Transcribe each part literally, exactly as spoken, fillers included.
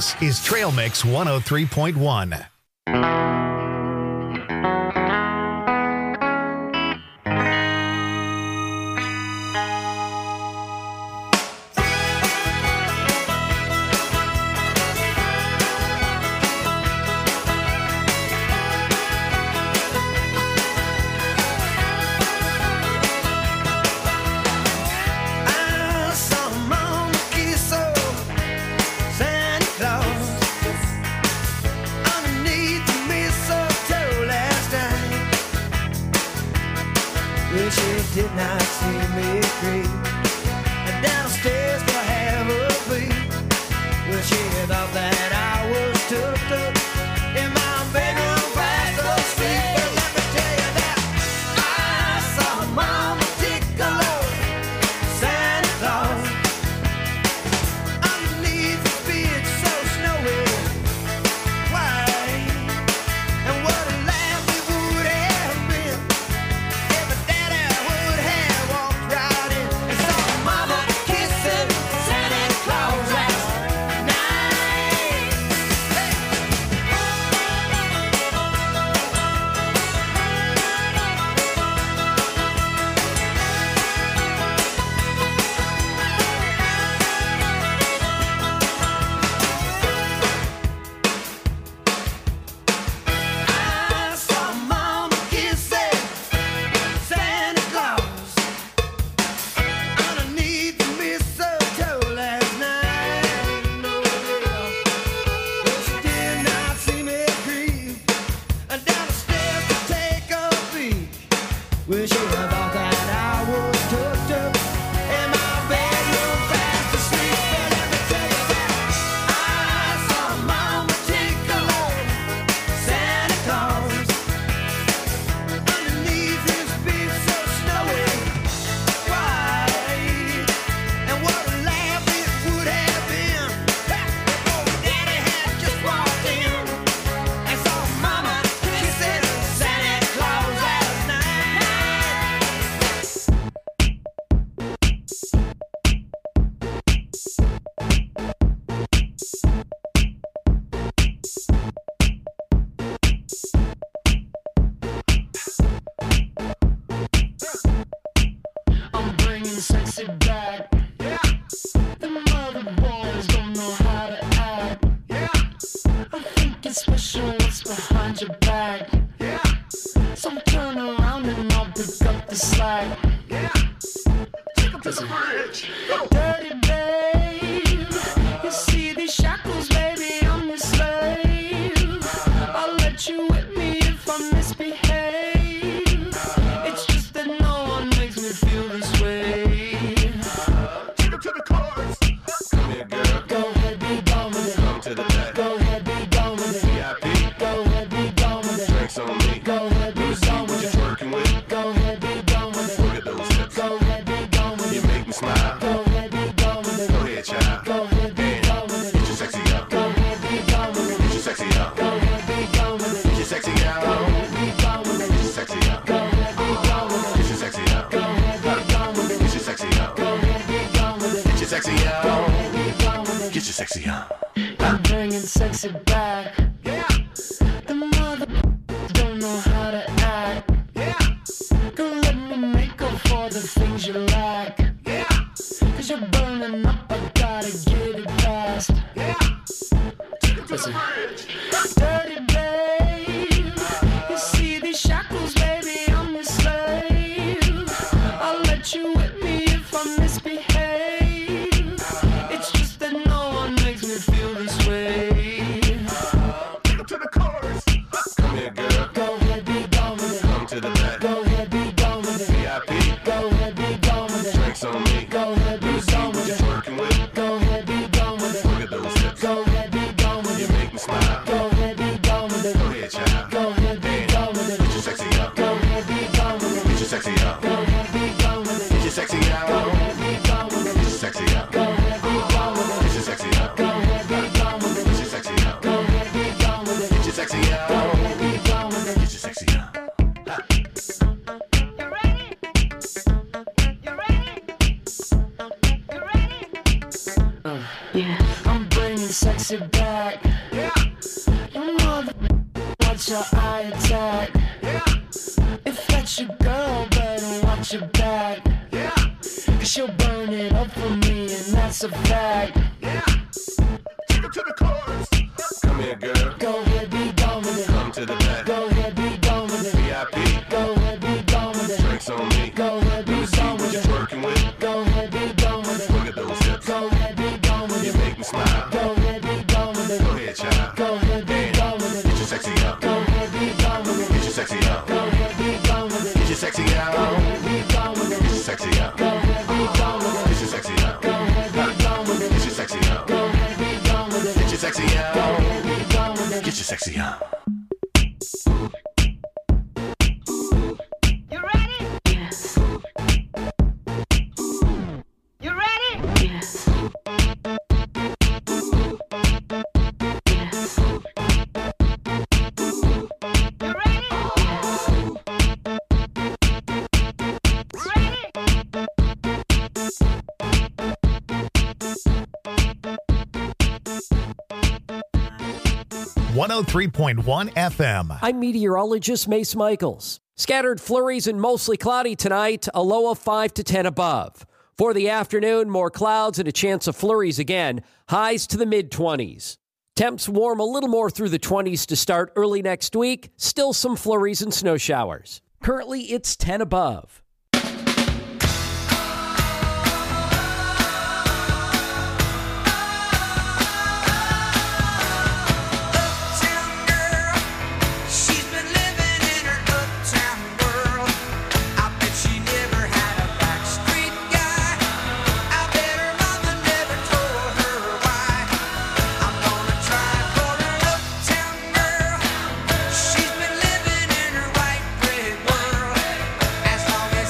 This is Trail Mix one oh three point one. Did not see me creep downstairs to have a peek. Well, she thought that I was tucked up in my bedroom fast asleep. But let me tell you that I saw Mama Tickler, Santa Claus, underneath the bed so snowy white. And what a laugh it would have been if a daddy would have walked right in and saw Mama kissing Santa Claus last night. Hey. I saw Mama kissing Santa Claus underneath the mistletoe last night. No, but she did not see me creep down the stairs to take a peek. Well, she thought that I was tucked up in my bedroom fast asleep. But let me tell you that I saw Mama Tickler, Santa Claus, underneath his bed so snowy white. And what a laugh it would have been if old Daddy had just walked in and saw Mama kissing Santa Claus last night. I'm bringing sexy back. Yeah. The mother boys don't know how to act. Yeah. I think it's special what's behind your back. Yeah. So turn around and I'll pick up the slack. Yeah. Take 'em to the bridge. Dirty babe, you see these shackles, baby, I'm your slave. I'll let you whip me if I misbehave. It's just that no one makes me feel this way. Take 'em to the chorus. Come here, girl. Go ahead, be gone with it. Come to the back. Go ahead, be gone with it. V I P. Go ahead, be gone with it. Drinks on me. Go ahead, be Wanna see gone what with you're it. twerking with? Go ahead, be gone with it. Look at those hips. Go ahead, be gone with You it. make me smile. Go ahead, be gone with it. Go ahead, child. Go ahead, be gone with Get it. your sexy out. Go ahead, be gone with it. Get your sexy out. Go ahead, be gone with it. Get your sexy out. Go ahead, be gone with it. Get your sexy out. Go ahead, be gone with it. Get your sexy out. Go ahead, be gone with it. Get your sexy out. Go ahead, be gone with it. Get your sexy Go out. ahead, be gone with it. Get your sexy out. I'm bringing sexy back. Yeah. The mother don't know how to act. Yeah. Go let me make up for the things you lack. Yeah. Cause you're burning up, I gotta get it fast. Yeah. Take 'em to the bridge. Dirty babe, you see these shackles, baby, I'm your slave. I'll let you whip me if I misbehave. It's just that no one makes me feel this way. it's at. If that's your girl, better watch your back. Cause she'll burn it up for me, and that's a fact. Take her to the chorus. Come here, girl. Go ahead, be gone with it. Come to the back. Go ahead, be gone with it. V I P. Go ahead, be gone with it. Drinks on me. Go ahead, Let be me see gone what with you're it. working with. Go ahead, be gone with it. Look at those hips. Go ahead, be gone with You it. make me smile. Go ahead, be gone with it. Go ahead, child. Go ahead, be gone with Get it. your sexy up. Go ahead, be gone with it. Get your sexy up. Go ahead, be gone with it. Get your sexy Go out. ahead, be gone with it. Get your sexy up. Go ahead, be gone with it. Get your sexy up. Go ahead, be gone with it. Get your sexy up. Go ahead, be gone with it. Get your sexy Go out. ahead, be gone with it. Get your sexy up. You ready? Yes. You ready? Yes. Yes. You ready? Ready? one oh three point one F M. I'm meteorologist Mace Michaels. Scattered flurries and mostly cloudy tonight, a low of five to ten above. For the afternoon, more clouds and a chance of flurries again, highs to the mid-twenties. Temps warm a little more through the twenties to start early next week, still some flurries and snow showers. Currently, it's ten above. Uptown girl, she's been living in her uptown world. I bet she never had a backstreet guy. I bet her mama never told her why. I'm gonna try for her uptown girl. She's been living in her white bread world. As long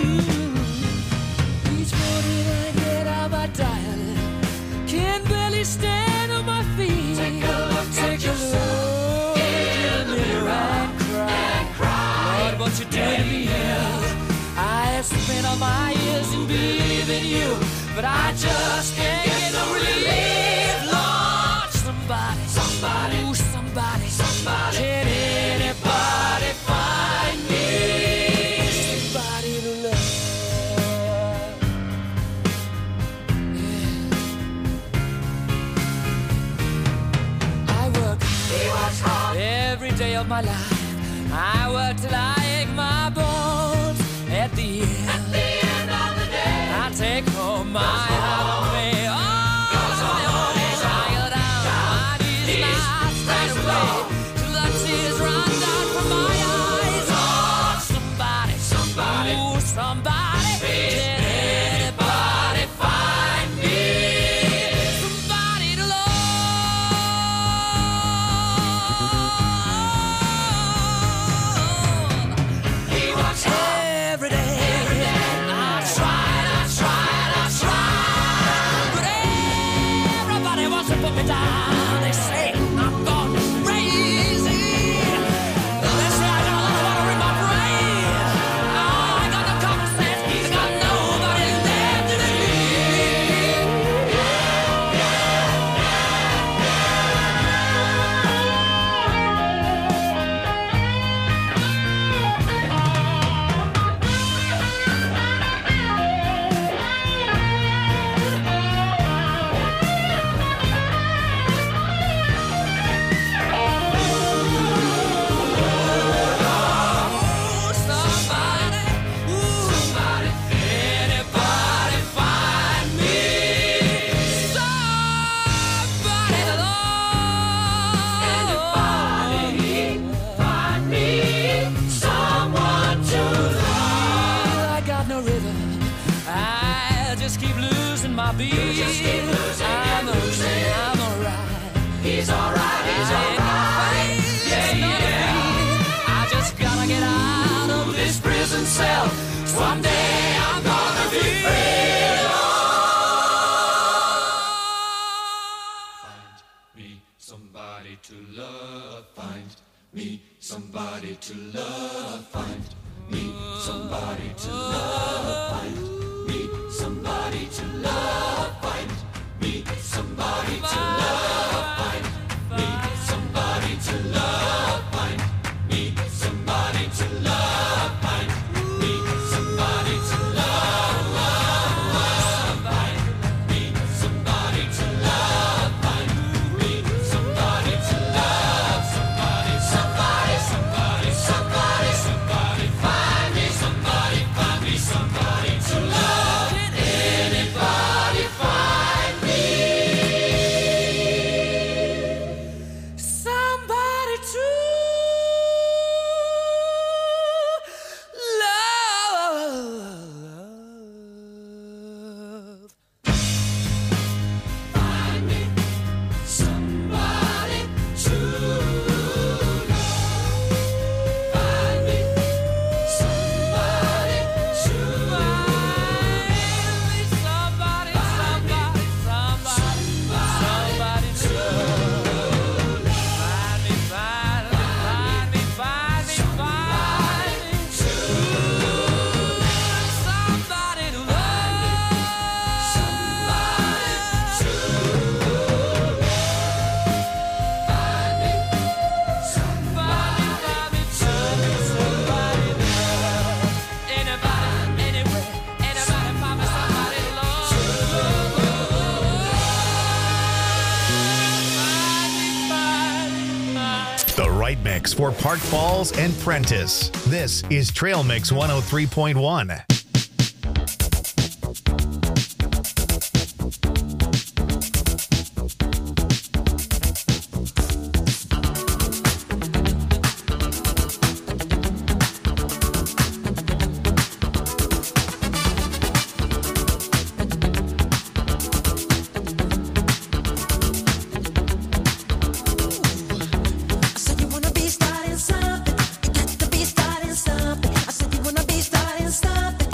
Each morning I get out my diary, can barely stand on my feet. Take a look, take a look in the mirror and cry. Lord, what you did to me. I have spent all my years in believing you, but I just can't get no relief. Lord, somebody, somebody, ooh, somebody, somebody. Can anybody find me somebody to love? Yeah. I work, he works hard every day of my life. I work till I ache my bones. At the end, at the end of the day, I take home my heart away. Oh, I go down, my knees, my straight away, till the tears run down from my eyes. Oh, somebody, somebody, ooh, somebody, can anybody find me somebody to love? He works hard every day. Every day. I tried, I tried, I tried, but everybody wants to put me down. They say I'm gone crazy. They say I got a lot of water in my brain. Oh, I got no common sense. I got nobody left to believe. Somebody, ooh, somebody, anybody find me somebody to love? Anybody find me someone to love? I got no rhythm. I just keep losing my beat. I'm okay, I'm alright. He's alright, he's alright. Yeah, yeah. I just gotta get out of this prison cell. Someday I'm gonna be free. Find me somebody to love. Find me somebody to love. Find me somebody to love. Find me somebody to love. Find me somebody to love. Find me somebody to love. Find me somebody to love. Find me somebody to love. Find me somebody to love. Find me somebody to love. Somebody, somebody, somebody, somebody, somebody. Find me somebody, find me somebody to love. Can anybody find me somebody to love? Find me somebody to love. Find me somebody to love. Somebody, somebody, somebody, somebody to love. Find me, find me, find me, find me, find me to love. Somebody to love. Somebody to love. Find me somebody, find me to somebody to love. Anybody, anywhere, anybody find me somebody to love. Find me, find me, find me. The right mix for Park Falls and Prentice. This is Trail Mix one oh three point one. I said you wanna be starting something. You got to be starting something. I said you wanna be starting something.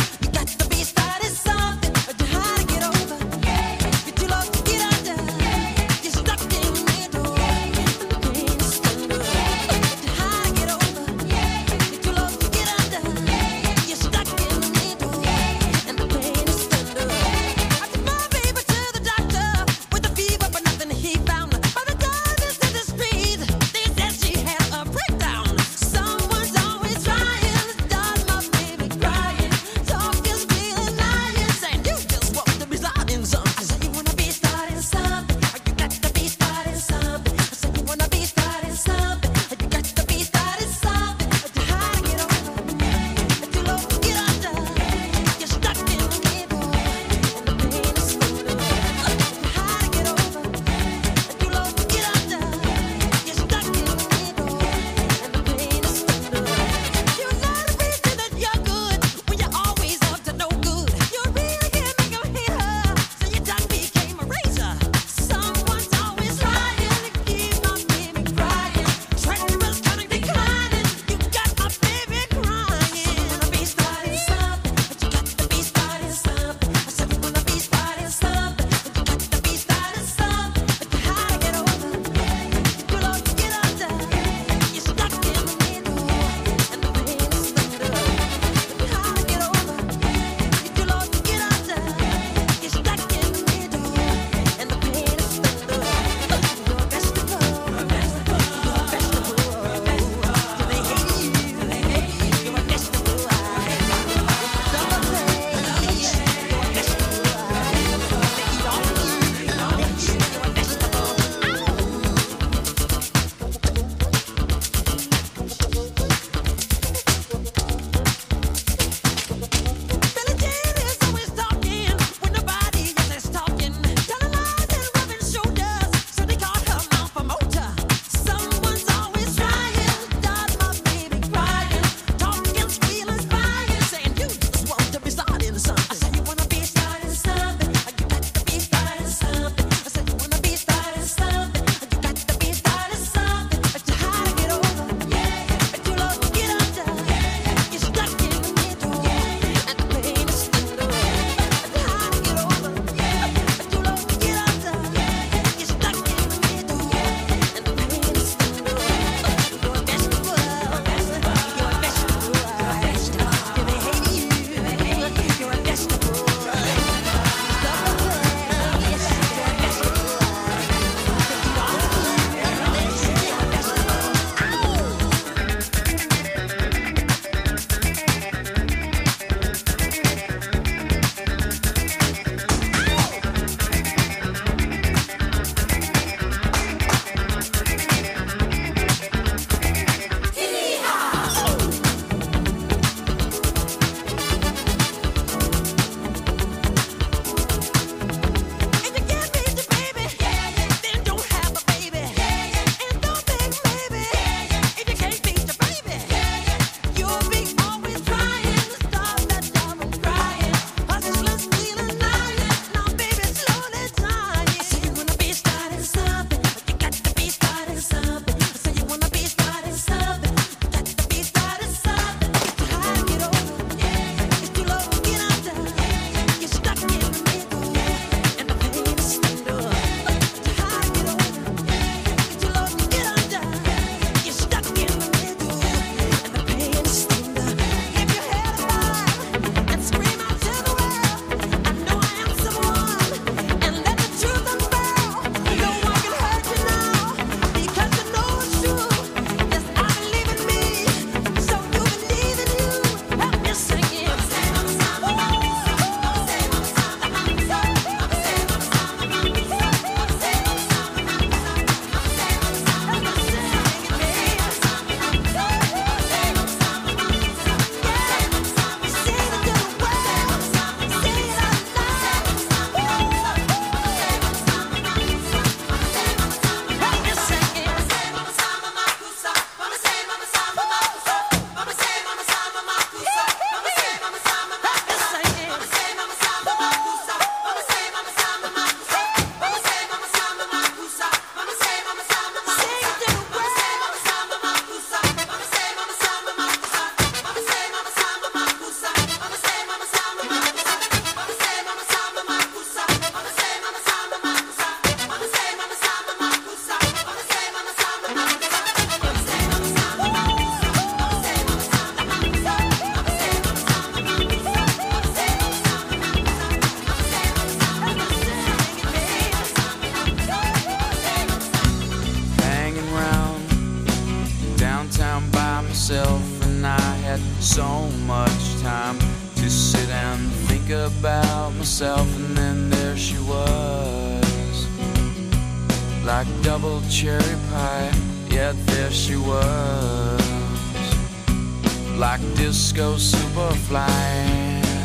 and I had so much time to sit and think about myself, and then there she was, like double cherry pie, yeah, there she was, like disco superfly.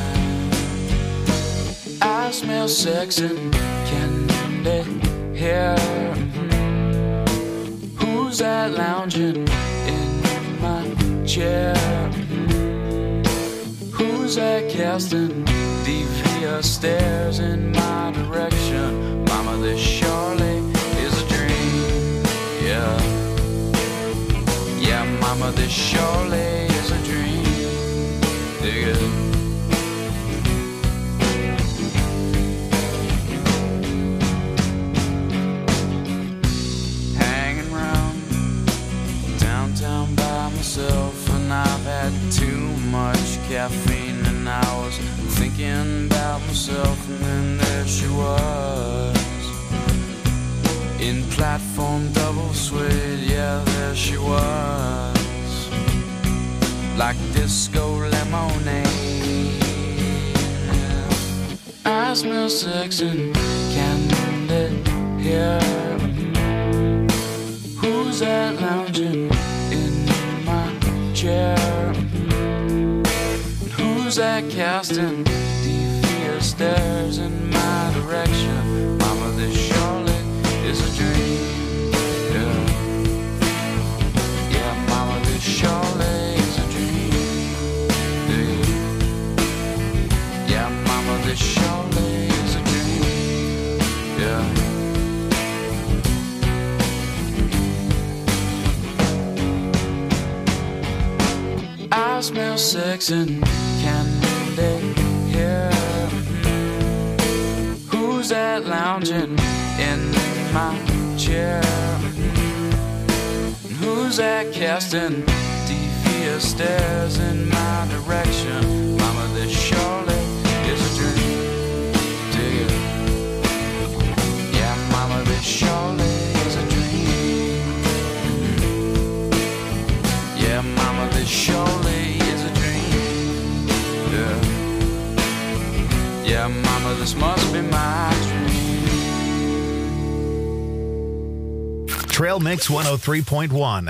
I smell sex and candy here. Who's that lounging in my chair? Who's that casting devious stares in my direction? Mama, this surely is a dream. Yeah, yeah, mama, this surely is a dream. Dig it. And I've had too much caffeine, and I was thinking about myself, and then there she was, in platform double suede, yeah, there she was, like disco lemonade. I smell sex and candy here. Who's that lounging in my chair? Who's that casting devious stares in my direction? Mama, this surely is a dream. Yeah, yeah, mama, this surely is a dream. Yeah, yeah, mama, this surely is a dream. Yeah. I smell sex and candy here. Who's that lounging in my chair? Who's that casting devious stares in my direction? Mama, this surely is a dream. Dig it. Yeah, mama, this surely is a dream. Yeah, mama, this surely is a dream. Yeah, yeah, mama, this must be my dream. Trail Mix one oh three point one.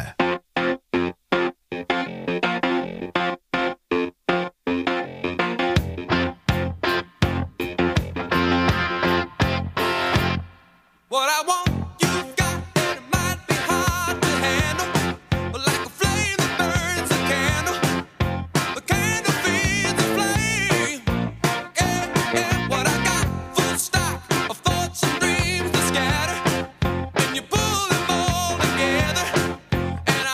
What I want, you've got, and it might be hard to handle. But like a flame that burns a candle, the candle feeds the flame. Yeah, yeah, what I got, full stock of thoughts and dreams that scatter. And you pull them all together, and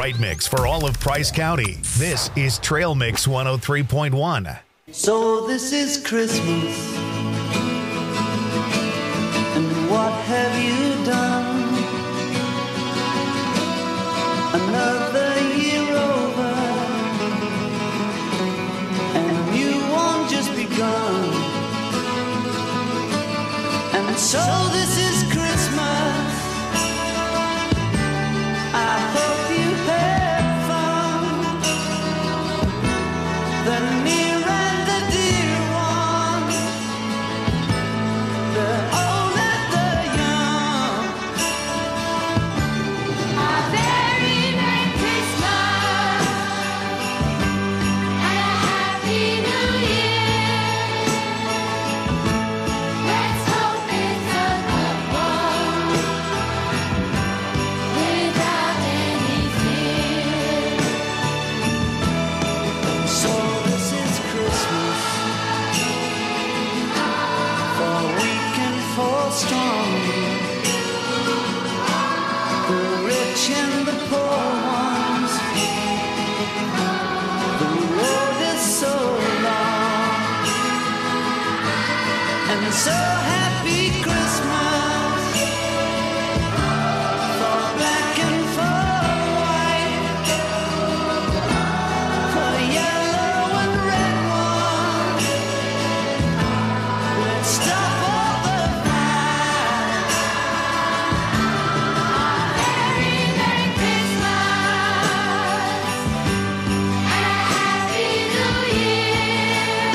right mix for all of Price County. This is Trail Mix one oh three point one. So this is Christmas, and what have you done? Another year over, and a new one just begun. And so this is Christmas. I hope you have fun. The near and the dear one, the old and the young. A very Merry Christmas and a Happy New Year. Let's hope it's a good one without any fear. So this is Christmas, for weak and for strong, the rich and the poor ones. The road is so long, and so happy Christmas for black and for white, for yellow and red one. Let's stop all the fight. Very Merry Christmas and a Happy New Year.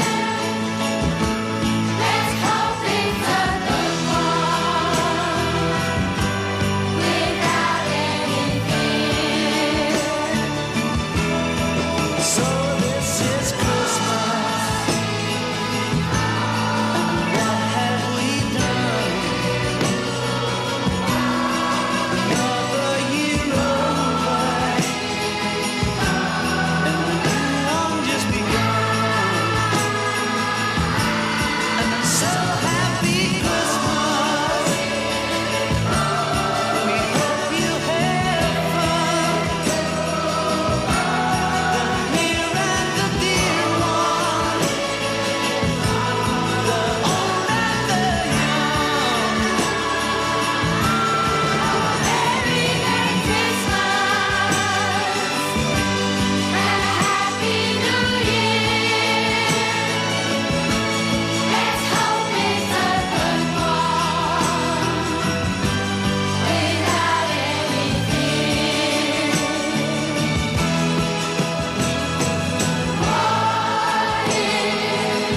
Let's hope it's a good one without any fear. So this is Christmas, and what have we done? Another year over, and a new one just begun. And I'm so happy Christmas. We hope you have fun. The near and the dear one, the old and the young. Very Merry Christmas and a Happy New Year. Let's hope it's a good one without any fear. What is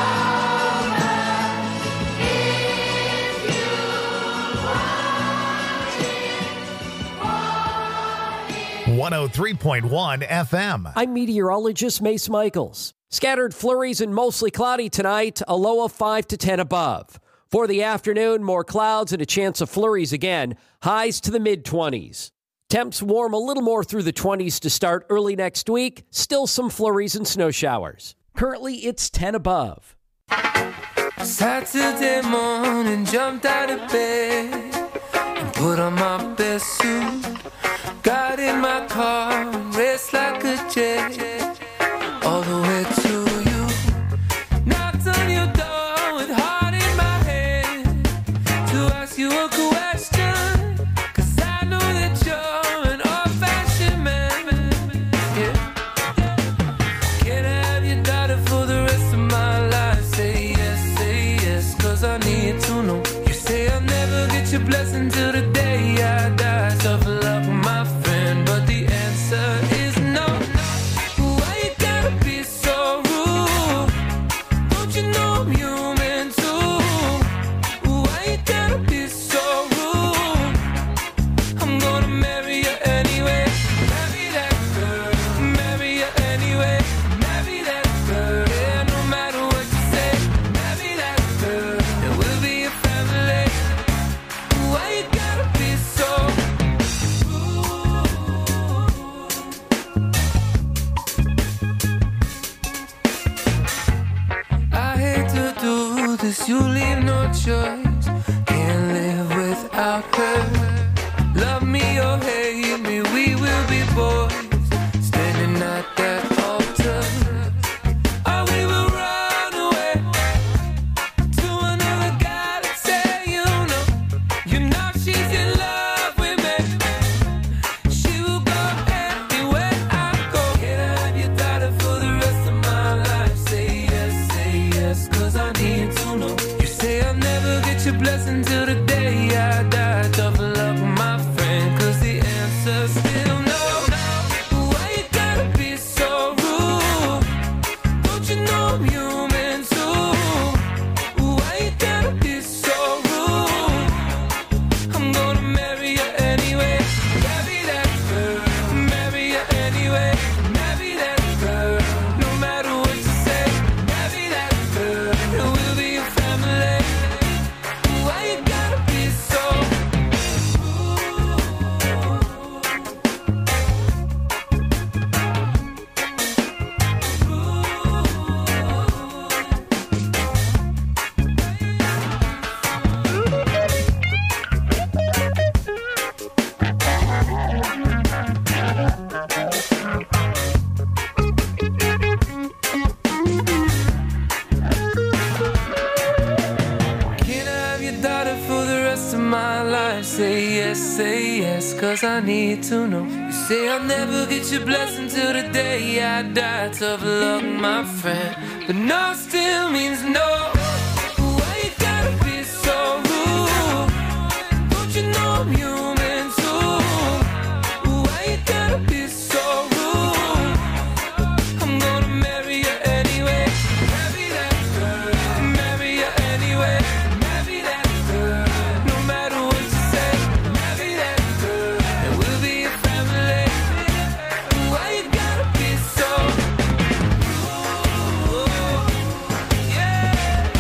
one oh three point one F M. I'm meteorologist Mace Michaels. Scattered flurries and mostly cloudy tonight, a low of five to ten above. For the afternoon, more clouds and a chance of flurries again, highs to the mid-twenties. Temps warm a little more through the twenties to start early next week, still some flurries and snow showers. Currently, it's ten above. Saturday morning, jumped out of bed and put on my best suit. Got in my car and raced like a jet all the way to you. Knocked on your door with heart in my head to ask you a question, 'cause I know that you're an old-fashioned man. Yeah. Can I have your daughter for the rest of my life? Say yes, say yes, 'cause I need to know. You say I'll never get your blessing till the day I die. Tough love with my friend, but the answer is no. Why you gotta be so rude? Don't you know I'm human too? Why you gotta be so rude? I'm gonna marry you anyway. Marry that girl. Marry you anyway. Marry that girl. Yeah, no matter what you say. Marry that girl. And we'll be a family. Why you gotta be so I hate to do this, you leave no choice. Can't live without her. Love me or hate me, we will be boys. I'm human too. Why you gotta be so rude? I'm gonna marry you anyway. Marry that girl. Marry you anyway. Marry that girl. No matter what you say. Marry that girl. We'll be a family. Why you gotta be so Can I have your daughter for the rest of my life? Say yes, say yes, cause I need to know. You say I'll never get your blessing till the day I die. Tough luck, my friend, but no still means no. Why you gotta be so rude? Don't you know I'm human too? Why you gotta be so rude? I'm gonna marry you anyway. Marry that girl. Marry you anyway. Marry that girl. No matter what you say. Marry that girl. And we'll be a family. Why you gotta be so rude? Yeah.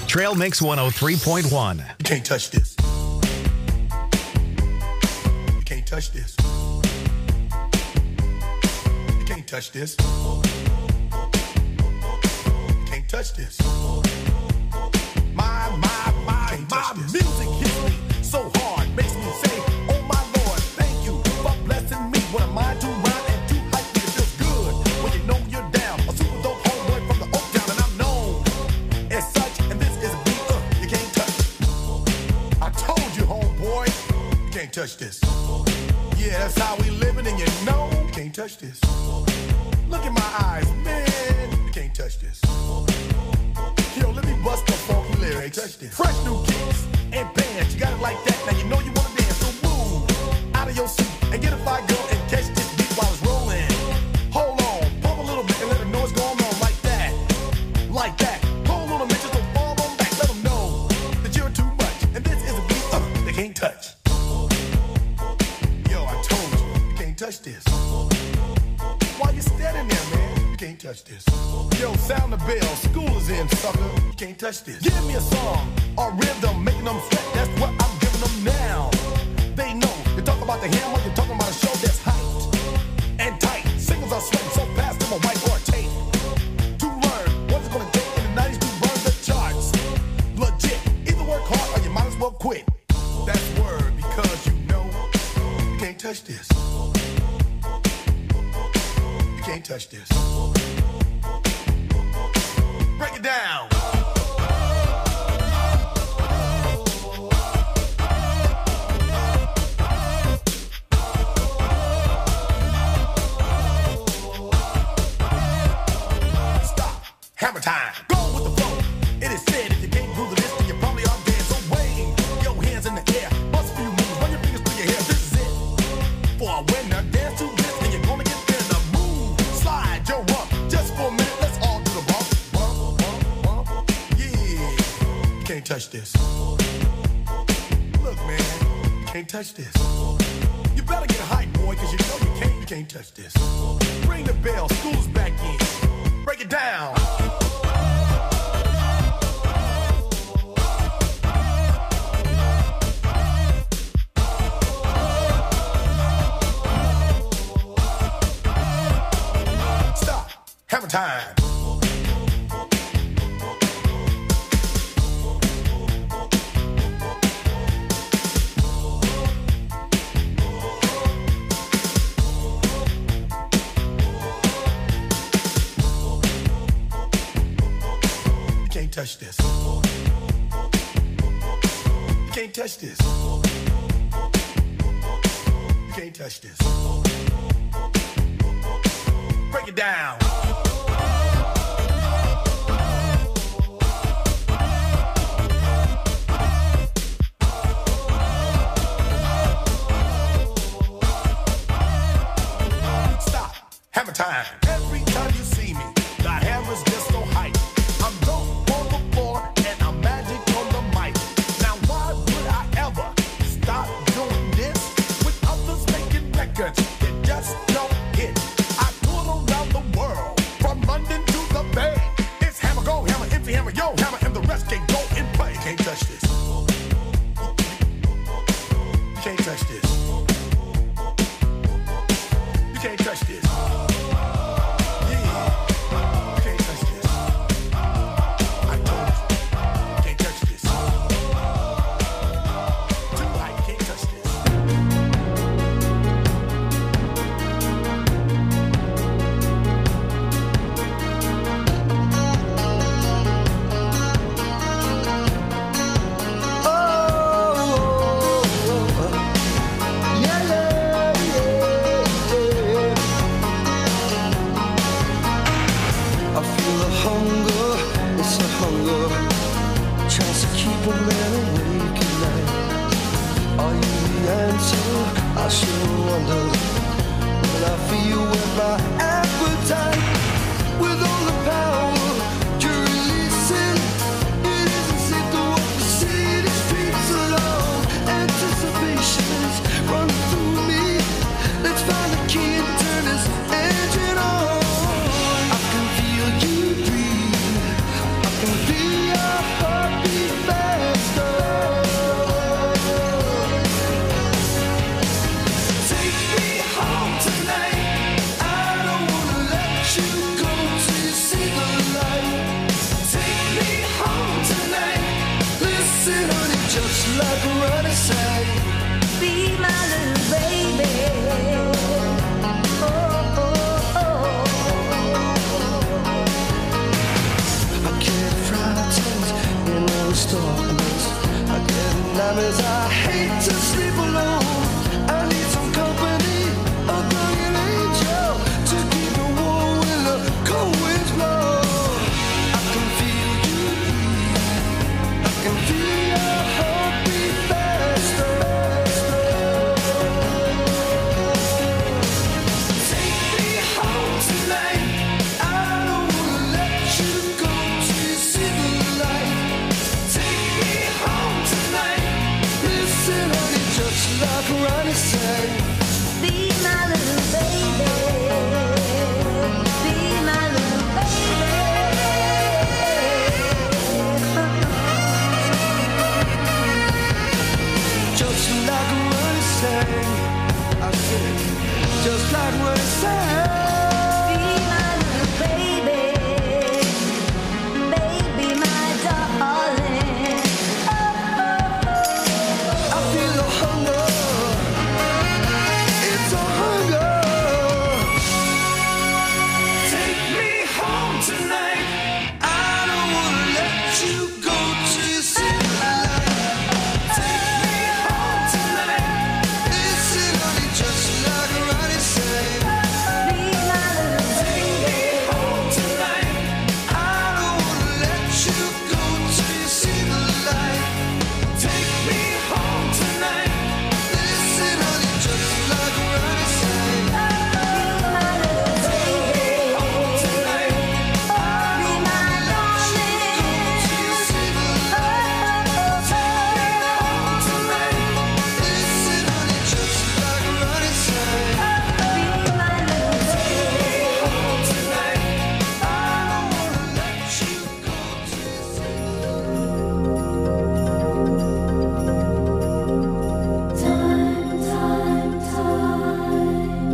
Trail Mix one oh three point one. You can't touch this. You can't touch this. You can't touch this. You can't touch this. My, my, my, my music hits me so hard, makes me say, oh my Lord, thank you for blessing me. What am I to rhyme and too hype me? It feels good when you know you're down. A super dope homeboy from the Oak Town, and I'm known as such. And this is a beat uh, you can't touch. I told you, homeboy, you can't touch this. Yeah, that's how we living, and you know you can't touch this. Look in my eyes, man, you can't touch this. Yo, let me bust the funky lyrics. Fresh new kicks and bands, you got it like that. Now you know you wanna dance, so move out of your seat and get a fire girl and catch this beat while it's rolling. Hold on, pump a little bit and let them know what's going on like that, like that. Hold on a minute, just don't fall on back. Let them know that you're too much, and this is a beat uh, they can't touch. Yo, I told you, you can't touch this. Why you standing there, man? You can't touch this. Yo, sound the bell, school is in, sucker. You can't touch this. Give me a song or rhythm, making them sweat. That's what I'm giving them now. They know. You talk about the hammer, you're talking about a show that's hyped and tight. Singles are sweating so fast, them a white or a tape. To learn what it's gonna take in the nineties to burn the charts. Legit. Either work hard or you might as well quit. That's word because you know you can't touch this. You can't touch this. Break it down. Stop. Hammer time. Go with the flow. It is said if you can't groove the list, then you probably are dead. So wave your hands in the air. Bust a few moves. Run your fingers through your hair. This is it. For a winner, dance to this, and you're gonna get there. The move. Slide your rump. Just for a minute, let's all do the bump. Bump, bump, bump. Yeah. You can't touch this. Look, man. You can't touch this. You better get hype, boy, because you know you can't, you can't touch this. Ring the bell. School's back in. Break it down. Stop. Hammer time. You can't touch this. You can't touch this. You can't touch this. Break it down. Stop. Hammer time. Every time you see me, the hammer's just so hype. I'm dope on the floor and I'm magic on the mic. Now why would I ever stop doing this with others making records that just don't hit? I tour around the world from London to the Bay. It's hammer go, hammer empty, hammer yo, hammer, and the rest can go and play. You can't touch this. You can't touch this. You can't touch this. I sure wonder when I feel with my appetite, with all the power you're releasing. It isn't safe to walk the city streets alone. Anticipation's running through me. Let's find the key and turn this engine on. I can feel you breathe. I can be your heartbeat. as I hate to sleep alone. I need some company, a guardian angel to keep me warm when the cold winds blow. I can feel you, I can feel your heartbeat faster. Take me home tonight. I don't wanna let you go till you see the light. Take me home tonight. Listen, honey, just like Ronnie sang. Be my little baby. Be my little baby. Just like Ronnie sang. I said, just like Ronnie sang. Be my little baby. Baby, my darling. I feel the hunger. It's a hunger. Take me home tonight. I don't wanna let you go till you see the light. Take me home tonight. Listen, honey, just like Ronnie sang. Be my little Take me home tonight. I don't wanna let you go till you see the light. Take me home tonight. Listen, honey, just like Ronnie sang. Take me home tonight. I don't wanna let you go till you see the light. Take me home tonight. Listen, honey, just like Ronnie sang. Be my little baby. Home tonight. I don't wanna let you go till you see Time, time, time.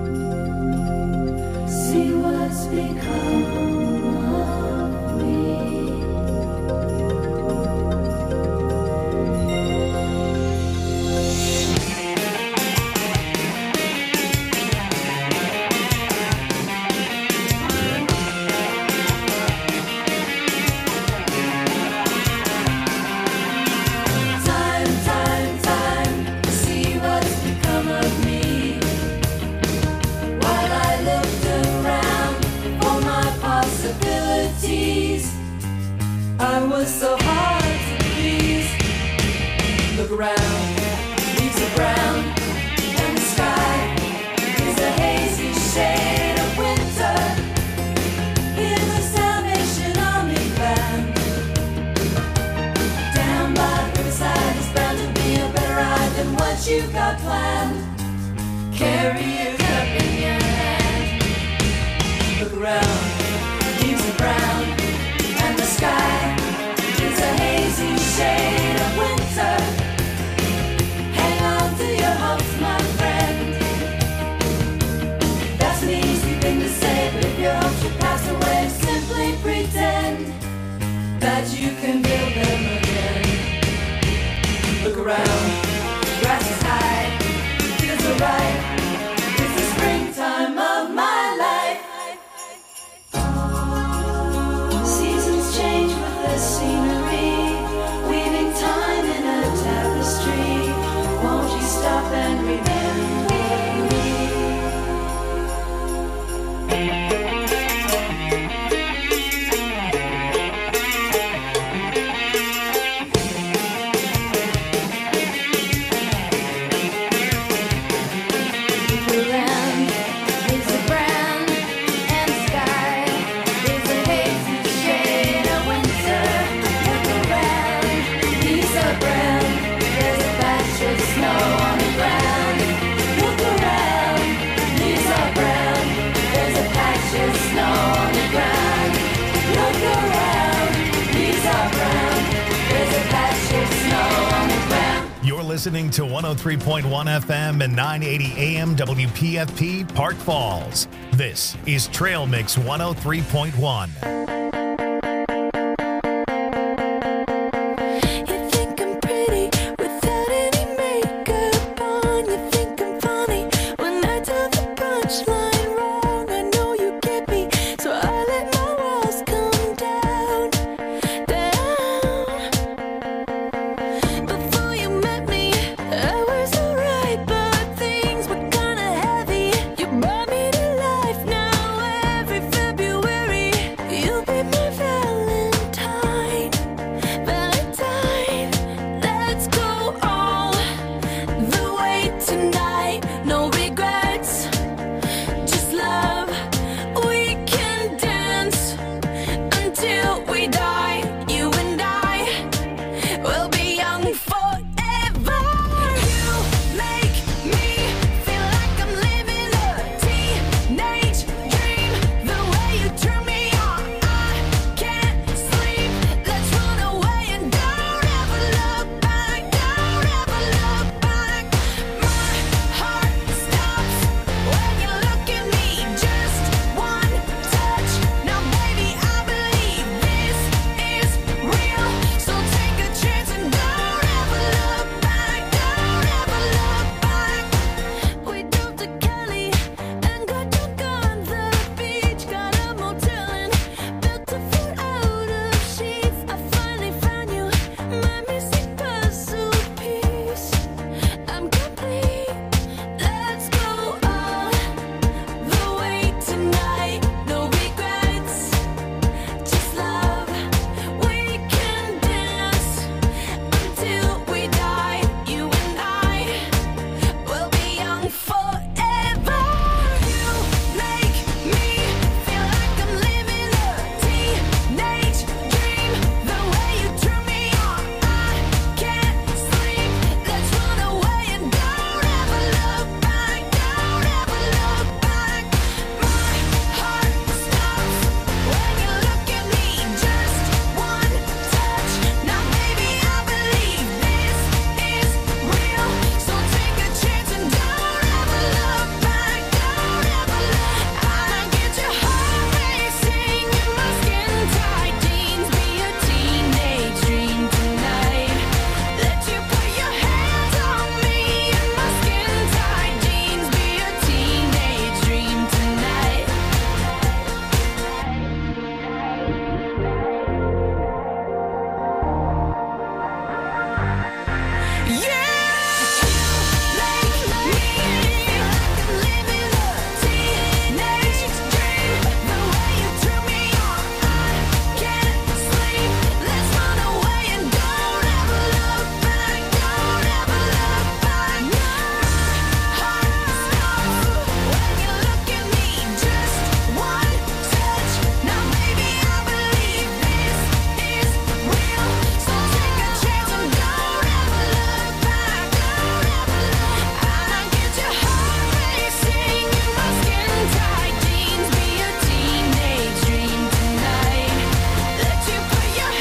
See what's become of me. Time, time, time, see what's become of me. While I looked around for my possibilities, I was so hard to please. Look around, leaves are brown, and the sky is a hazy shade of winter. Here's a Salvation Army band. Down by the riverside is bound to be a better ride than what you got planned. Carry your cup in your hand. Look around, leaves are brown, and the sky is a hazy shade of winter. Hang on to your hopes, my friend. That's an easy thing to say, but if your hopes should pass away, simply pretend that you can build them again. Look around, grass is high, fields are ripe. It's the springtime of my life. Seasons change with the scenery, weaving time in a tapestry. Won't you stop and remember me? Listening to one oh three point one F M and nine eighty A M W P F P Park Falls. This is Trail Mix one oh three point one.